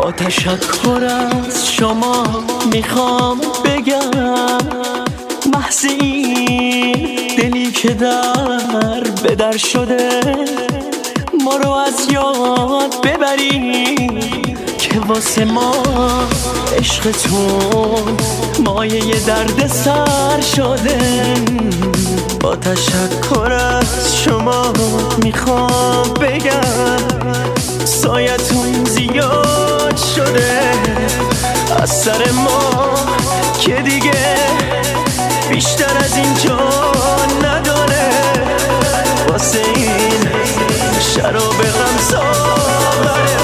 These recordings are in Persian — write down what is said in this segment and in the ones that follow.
با تشکر از شما میخوام بگم محض این دلی که در به در شده ما رو از یاد ببریم که واسه ما عشقتون مایه درد سر شده. با تشکر از شما میخوام بگم سایتون زیاد شده از سر ما که دیگه بیشتر از اینجا نداره. واسه این شراب غم ساغره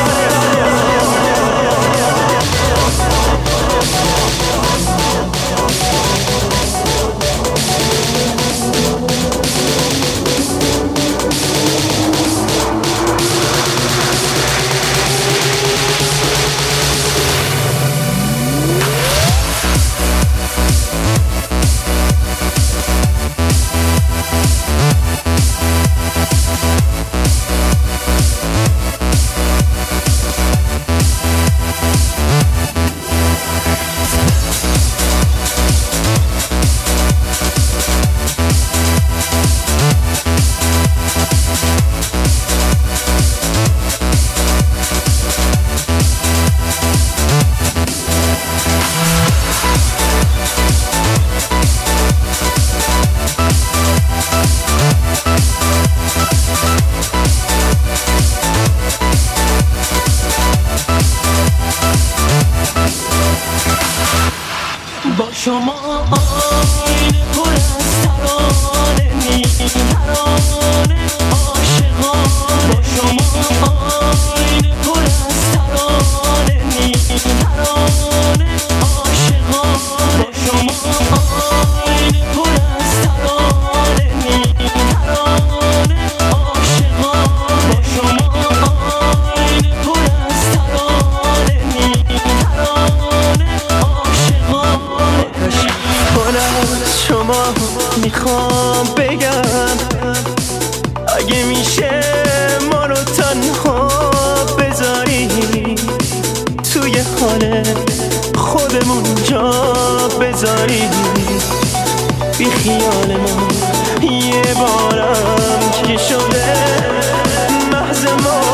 با شما آینه پر از ترانه ترانه عاشقانه. با شما آینه پر از ترانه ترانه عاشقانه. با شما آینه پر از ترانه ترانه عاشقانه. با شما آینه پر از ترانه ترانه شما میخوام بگم اگه میشه ما رو تنها بذاری توی خانه خودمون جا بذاری بی خیال ما یه بارم که شده محض ما